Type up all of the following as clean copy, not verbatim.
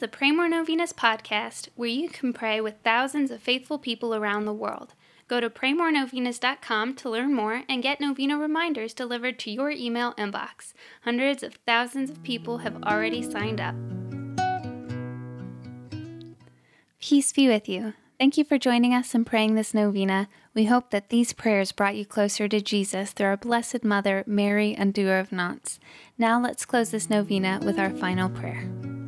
the Pray More Novenas podcast, where you can pray with thousands of faithful people around the world. Go to praymorenovenas.com to learn more and get novena reminders delivered to your email inbox. Hundreds of thousands of people have already signed up. Peace be with you. Thank you for joining us in praying this novena. We hope that these prayers brought you closer to Jesus through our Blessed Mother, Mary, Undoer of Knots. Now let's close this novena with our final prayer.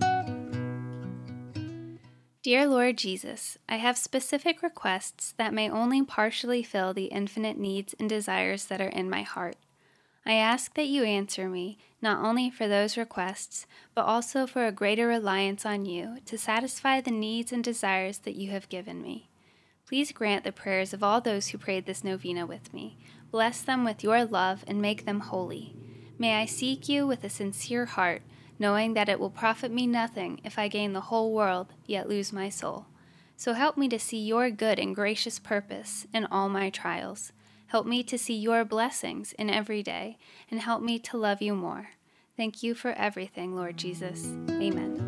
Dear Lord Jesus, I have specific requests that may only partially fill the infinite needs and desires that are in my heart. I ask that you answer me, not only for those requests, but also for a greater reliance on you to satisfy the needs and desires that you have given me. Please grant the prayers of all those who prayed this novena with me. Bless them with your love and make them holy. May I seek you with a sincere heart, knowing that it will profit me nothing if I gain the whole world, yet lose my soul. So help me to see your good and gracious purpose in all my trials. Help me to see your blessings in every day, and help me to love you more. Thank you for everything, Lord Jesus. Amen.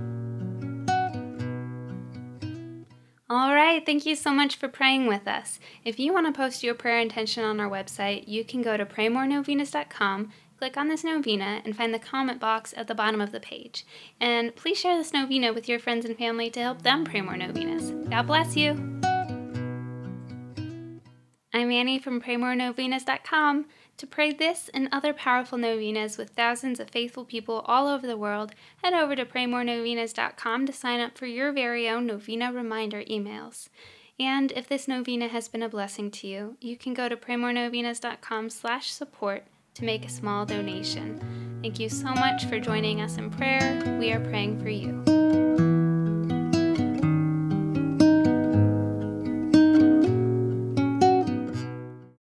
All right, thank you so much for praying with us. If you want to post your prayer intention on our website, you can go to praymorenovenas.com, click on this novena, and find the comment box at the bottom of the page. And please share this novena with your friends and family to help them pray more novenas. God bless you. I'm Annie from praymorenovenas.com. To pray this and other powerful novenas with thousands of faithful people all over the world, head over to praymorenovenas.com to sign up for your very own novena reminder emails. And if this novena has been a blessing to you, you can go to praymorenovenas.com/support to make a small donation. Thank you so much for joining us in prayer. We are praying for you.